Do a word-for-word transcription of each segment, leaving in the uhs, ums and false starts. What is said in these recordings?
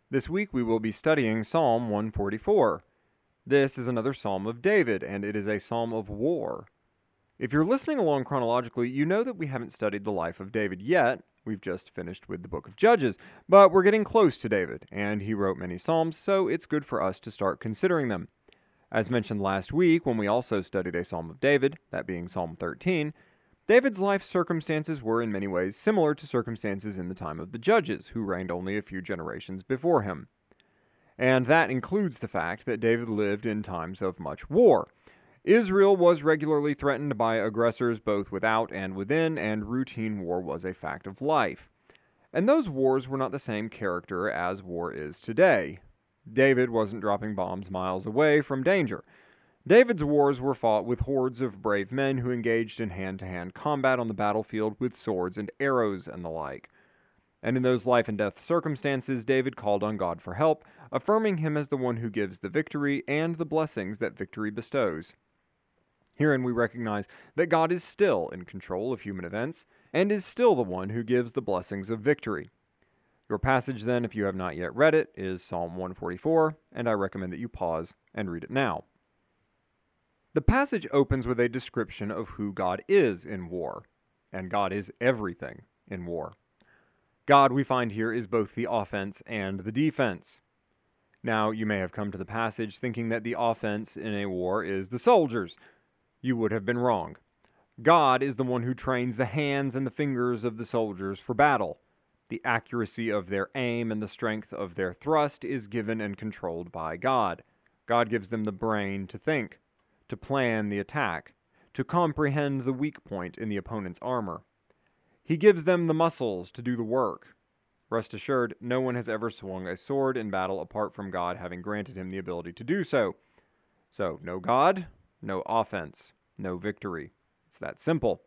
This week we will be studying Psalm one forty-four. This is another Psalm of David, and it is a psalm of war. If you're listening along chronologically, you know that we haven't studied the life of David yet. We've just finished with the book of Judges, but we're getting close to David, and he wrote many psalms, so it's good for us to start considering them. As mentioned last week, when we also studied a psalm of David, that being Psalm thirteen, David's life circumstances were in many ways similar to circumstances in the time of the Judges, who reigned only a few generations before him. And that includes the fact that David lived in times of much war. Israel was regularly threatened by aggressors both without and within, and routine war was a fact of life. And those wars were not the same character as war is today. David wasn't dropping bombs miles away from danger. David's wars were fought with hordes of brave men who engaged in hand-to-hand combat on the battlefield with swords and arrows and the like. And in those life and death circumstances, David called on God for help, affirming him as the one who gives the victory and the blessings that victory bestows. Herein we recognize that God is still in control of human events, and is still the one who gives the blessings of victory. Your passage then, if you have not yet read it, is Psalm one forty-four, and I recommend that you pause and read it now. The passage opens with a description of who God is in war, and God is everything in war. God, we find here, is both the offense and the defense. Now, you may have come to the passage thinking that the offense in a war is the soldiers. You would have been wrong. God is the one who trains the hands and the fingers of the soldiers for battle. The accuracy of their aim and the strength of their thrust is given and controlled by God. God gives them the brain to think, to plan the attack, to comprehend the weak point in the opponent's armor. He gives them the muscles to do the work. Rest assured, no one has ever swung a sword in battle apart from God having granted him the ability to do so. So, no God, no offense, no victory. It's that simple.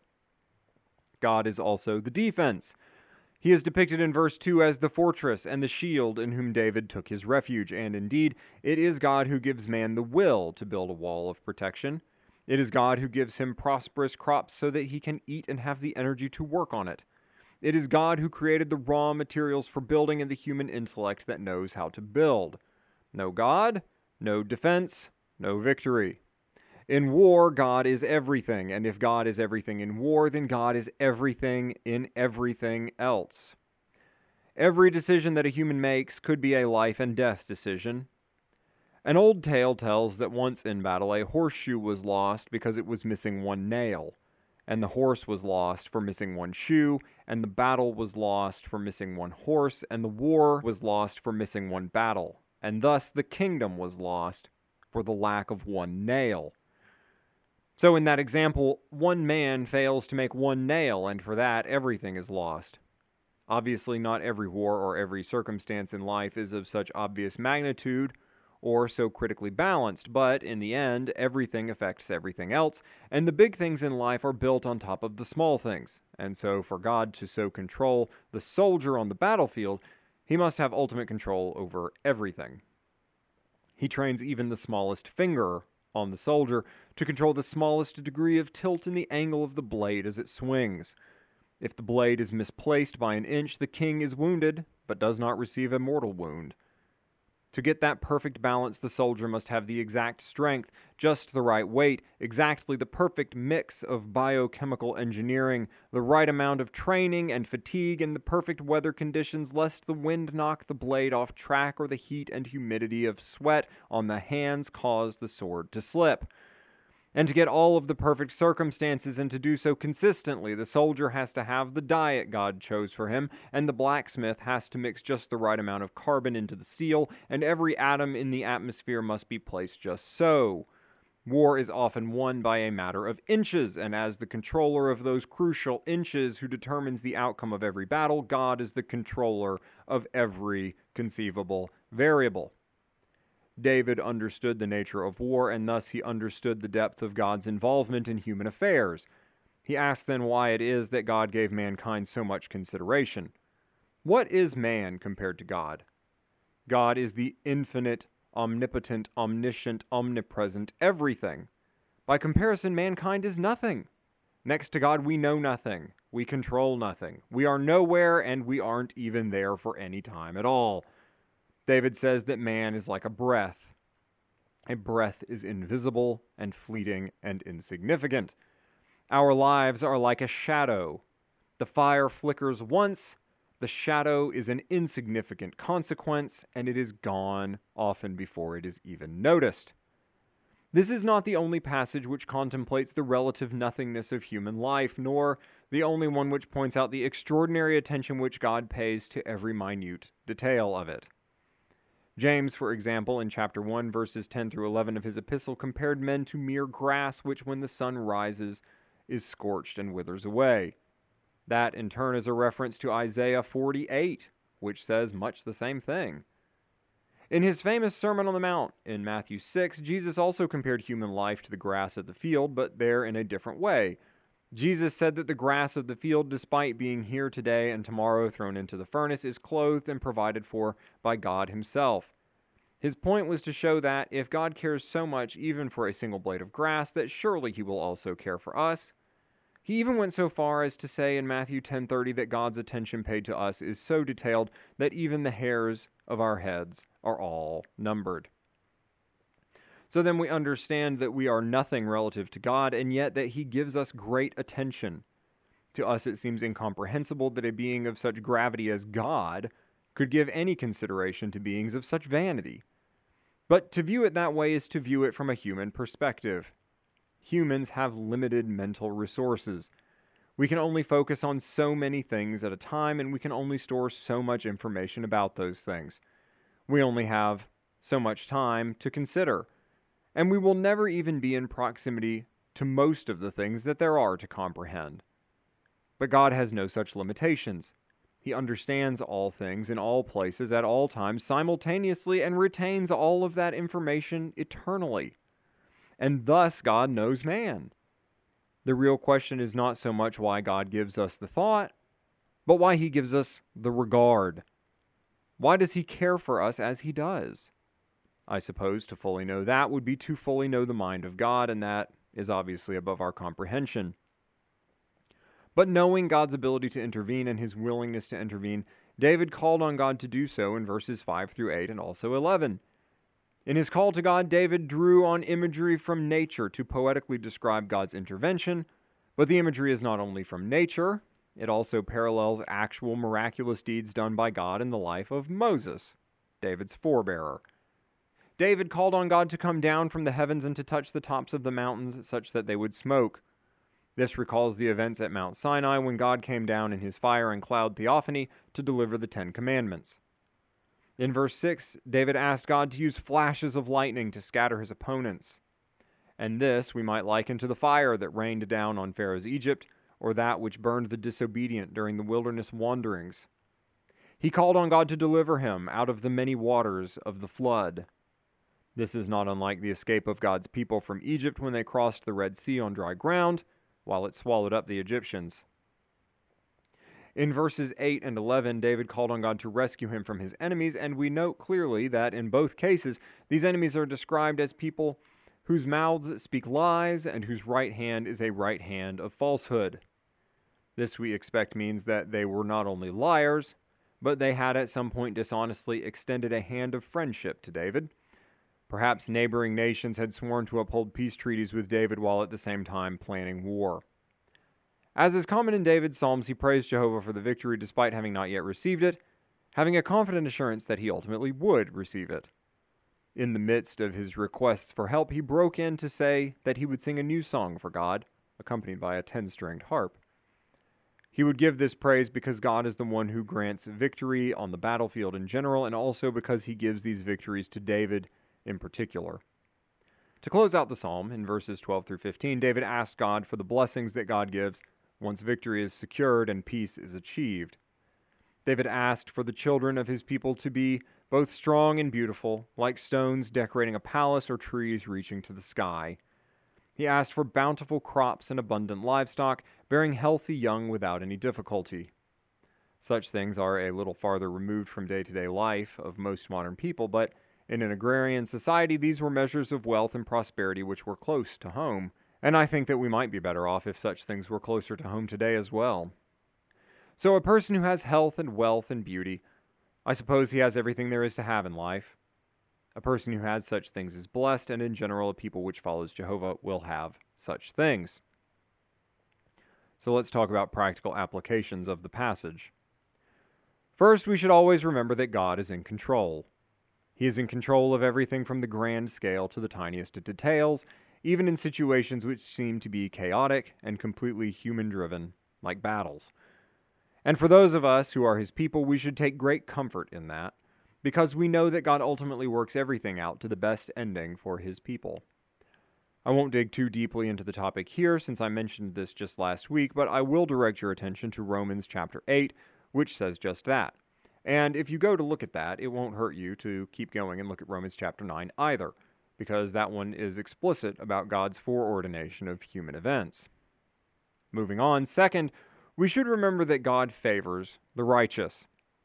God is also the defense. He is depicted in verse two as the fortress and the shield in whom David took his refuge, and indeed, it is God who gives man the will to build a wall of protection. It is God who gives him prosperous crops so that he can eat and have the energy to work on it. It is God who created the raw materials for building and the human intellect that knows how to build. No God, no defense, no victory. In war, God is everything, and if God is everything in war, then God is everything in everything else. Every decision that a human makes could be a life and death decision. An old tale tells that once in battle a horseshoe was lost because it was missing one nail, and the horse was lost for missing one shoe, and the battle was lost for missing one horse, and the war was lost for missing one battle, and thus the kingdom was lost for the lack of one nail. So in that example, one man fails to make one nail, and for that, everything is lost. Obviously, not every war or every circumstance in life is of such obvious magnitude or so critically balanced, but in the end, everything affects everything else, and the big things in life are built on top of the small things. And so for God to so control the soldier on the battlefield, he must have ultimate control over everything. He trains even the smallest finger on the soldier to control the smallest degree of tilt in the angle of the blade as it swings. If the blade is misplaced by an inch, the king is wounded, but does not receive a mortal wound. To get that perfect balance, the soldier must have the exact strength, just the right weight, exactly the perfect mix of biochemical engineering, the right amount of training and fatigue, and the perfect weather conditions, lest the wind knock the blade off track or the heat and humidity of sweat on the hands cause the sword to slip. And to get all of the perfect circumstances and to do so consistently, the soldier has to have the diet God chose for him, and the blacksmith has to mix just the right amount of carbon into the steel, and every atom in the atmosphere must be placed just so. War is often won by a matter of inches, and as the controller of those crucial inches who determines the outcome of every battle, God is the controller of every conceivable variable. David understood the nature of war, and thus he understood the depth of God's involvement in human affairs. He asked then why it is that God gave mankind so much consideration. What is man compared to God? God is the infinite, omnipotent, omniscient, omnipresent everything. By comparison, mankind is nothing. Next to God, we know nothing. We control nothing. We are nowhere, and we aren't even there for any time at all. David says that man is like a breath. A breath is invisible and fleeting and insignificant. Our lives are like a shadow. The fire flickers once, the shadow is an insignificant consequence, and it is gone often before it is even noticed. This is not the only passage which contemplates the relative nothingness of human life, nor the only one which points out the extraordinary attention which God pays to every minute detail of it. James, for example, in chapter one, verses ten through eleven of his epistle, compared men to mere grass, which when the sun rises is scorched and withers away. That, in turn, is a reference to Isaiah forty-eight, which says much the same thing. In his famous Sermon on the Mount in Matthew six, Jesus also compared human life to the grass of the field, but there in a different way. Jesus said that the grass of the field, despite being here today and tomorrow thrown into the furnace, is clothed and provided for by God himself. His point was to show that if God cares so much even for a single blade of grass, that surely he will also care for us. He even went so far as to say in Matthew ten thirty that God's attention paid to us is so detailed that even the hairs of our heads are all numbered. So then we understand that we are nothing relative to God, and yet that he gives us great attention. To us it seems incomprehensible that a being of such gravity as God could give any consideration to beings of such vanity. But to view it that way is to view it from a human perspective. Humans have limited mental resources. We can only focus on so many things at a time, and we can only store so much information about those things. We only have so much time to consider, and we will never even be in proximity to most of the things that there are to comprehend. But God has no such limitations. He understands all things in all places at all times simultaneously and retains all of that information eternally. And thus God knows man. The real question is not so much why God gives us the thought, but why he gives us the regard. Why does he care for us as he does? I suppose to fully know that would be to fully know the mind of God, and that is obviously above our comprehension. But knowing God's ability to intervene and his willingness to intervene, David called on God to do so in verses five through eight and also eleven. In his call to God, David drew on imagery from nature to poetically describe God's intervention, but the imagery is not only from nature, it also parallels actual miraculous deeds done by God in the life of Moses, David's forebearer. David called on God to come down from the heavens and to touch the tops of the mountains such that they would smoke. This recalls the events at Mount Sinai when God came down in his fire and cloud theophany to deliver the Ten Commandments. In verse six, David asked God to use flashes of lightning to scatter his opponents. And this we might liken to the fire that rained down on Pharaoh's Egypt, or that which burned the disobedient during the wilderness wanderings. He called on God to deliver him out of the many waters of the flood. This is not unlike the escape of God's people from Egypt when they crossed the Red Sea on dry ground, while it swallowed up the Egyptians. In verses eight and eleven, David called on God to rescue him from his enemies, and we note clearly that in both cases, these enemies are described as people whose mouths speak lies and whose right hand is a right hand of falsehood. This, we expect, means that they were not only liars, but they had at some point dishonestly extended a hand of friendship to David. Perhaps neighboring nations had sworn to uphold peace treaties with David while at the same time planning war. As is common in David's Psalms, he praised Jehovah for the victory despite having not yet received it, having a confident assurance that he ultimately would receive it. In the midst of his requests for help, he broke in to say that he would sing a new song for God, accompanied by a ten-stringed harp. He would give this praise because God is the one who grants victory on the battlefield in general, and also because he gives these victories to David in particular. To close out the psalm, in verses twelve through fifteen, David asked God for the blessings that God gives once victory is secured and peace is achieved. David asked for the children of his people to be both strong and beautiful, like stones decorating a palace or trees reaching to the sky. He asked for bountiful crops and abundant livestock, bearing healthy young without any difficulty. Such things are a little farther removed from day-to-day life of most modern people, but in an agrarian society, these were measures of wealth and prosperity which were close to home, and I think that we might be better off if such things were closer to home today as well. So a person who has health and wealth and beauty I suppose he has everything there is to have in life. A person who has such things is blessed, and in general, a people which follows Jehovah will have such things. So let's talk about practical applications of the passage. First, we should always remember that God is in control. He is in control of everything from the grand scale to the tiniest details, even in situations which seem to be chaotic and completely human-driven, like battles. And for those of us who are his people, we should take great comfort in that, because we know that God ultimately works everything out to the best ending for his people. I won't dig too deeply into the topic here since I mentioned this just last week, but I will direct your attention to Romans chapter eight, which says just that. And if you go to look at that, it won't hurt you to keep going and look at Romans chapter nine either, because that one is explicit about God's foreordination of human events. Moving on, second, we should remember that God favors the righteous.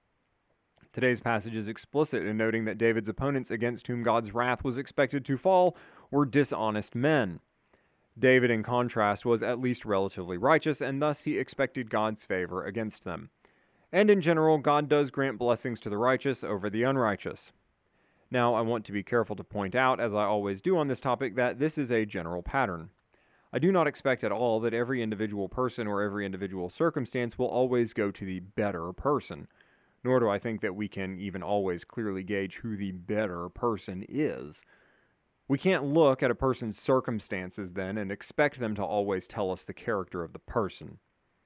Today's passage is explicit in noting that David's opponents against whom God's wrath was expected to fall were dishonest men. David, in contrast, was at least relatively righteous, and thus he expected God's favor against them. And in general, God does grant blessings to the righteous over the unrighteous. Now, I want to be careful to point out, as I always do on this topic, that this is a general pattern. I do not expect at all that every individual person or every individual circumstance will always go to the better person, nor do I think that we can even always clearly gauge who the better person is. We can't look at a person's circumstances then and expect them to always tell us the character of the person.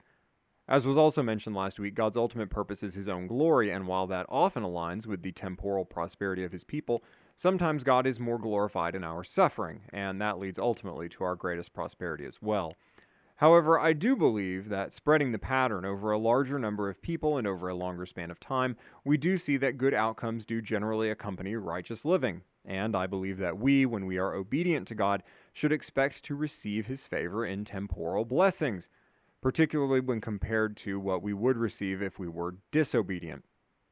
As was also mentioned last week, God's ultimate purpose is his own glory, and while that often aligns with the temporal prosperity of his people, sometimes God is more glorified in our suffering, and that leads ultimately to our greatest prosperity as well. However, I do believe that spreading the pattern over a larger number of people and over a longer span of time, we do see that good outcomes do generally accompany righteous living, and I believe that we, when we are obedient to God, should expect to receive his favor in temporal blessings, particularly when compared to what we would receive if we were disobedient.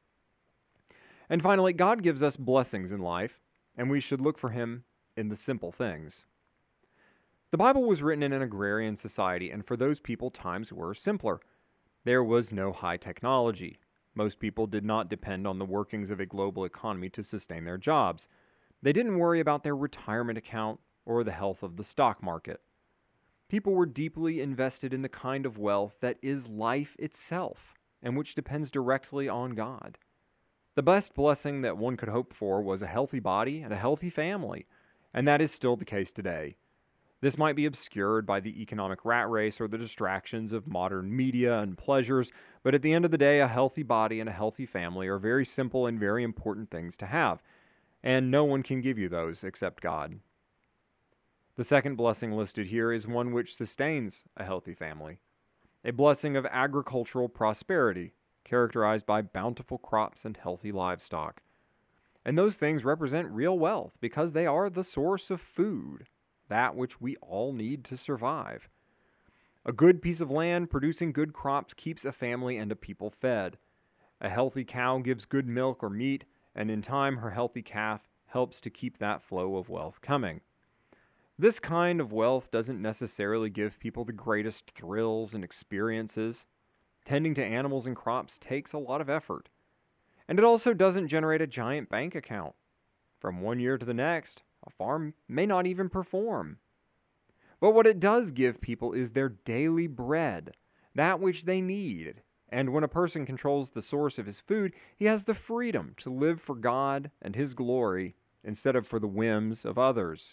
And finally, God gives us blessings in life, and we should look for him in the simple things. The Bible was written in an agrarian society, and for those people, times were simpler. There was no high technology. Most people did not depend on the workings of a global economy to sustain their jobs. They didn't worry about their retirement account or the health of the stock market. People were deeply invested in the kind of wealth that is life itself, and which depends directly on God. The best blessing that one could hope for was a healthy body and a healthy family, and that is still the case today. This might be obscured by the economic rat race or the distractions of modern media and pleasures, but at the end of the day, a healthy body and a healthy family are very simple and very important things to have, and no one can give you those except God. The second blessing listed here is one which sustains a healthy family, a blessing of agricultural prosperity, characterized by bountiful crops and healthy livestock. And those things represent real wealth because they are the source of food, that which we all need to survive. A good piece of land producing good crops keeps a family and a people fed. A healthy cow gives good milk or meat, and in time her healthy calf helps to keep that flow of wealth coming. This kind of wealth doesn't necessarily give people the greatest thrills and experiences. Tending to animals and crops takes a lot of effort. And it also doesn't generate a giant bank account. From one year to the next, a farm may not even perform. But what it does give people is their daily bread, that which they need. And when a person controls the source of his food, he has the freedom to live for God and his glory instead of for the whims of others.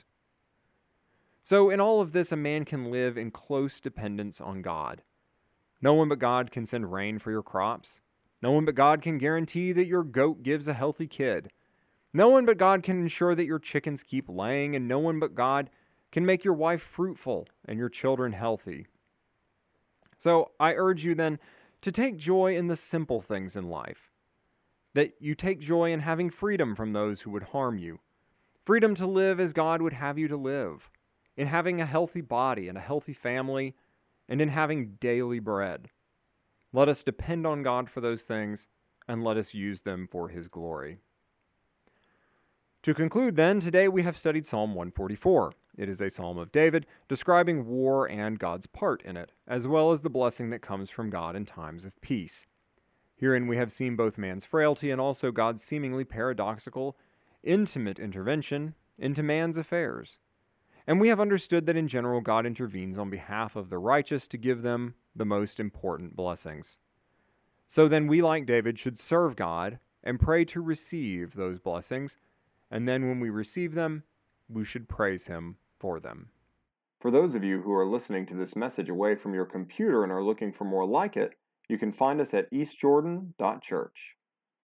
So in all of this, a man can live in close dependence on God. No one but God can send rain for your crops. No one but God can guarantee that your goat gives a healthy kid. No one but God can ensure that your chickens keep laying, and no one but God can make your wife fruitful and your children healthy. So I urge you then to take joy in the simple things in life, that you take joy in having freedom from those who would harm you, freedom to live as God would have you to live, in having a healthy body and a healthy family, and in having daily bread. Let us depend on God for those things, and let us use them for his glory. To conclude then, today we have studied Psalm one forty-four. It is a psalm of David, describing war and God's part in it, as well as the blessing that comes from God in times of peace. Herein we have seen both man's frailty and also God's seemingly paradoxical, intimate intervention into man's affairs. And we have understood that in general God intervenes on behalf of the righteous to give them the most important blessings. So then we, like David, should serve God and pray to receive those blessings, and then when we receive them, we should praise Him for them. For those of you who are listening to this message away from your computer and are looking for more like it, you can find us at east jordan dot church.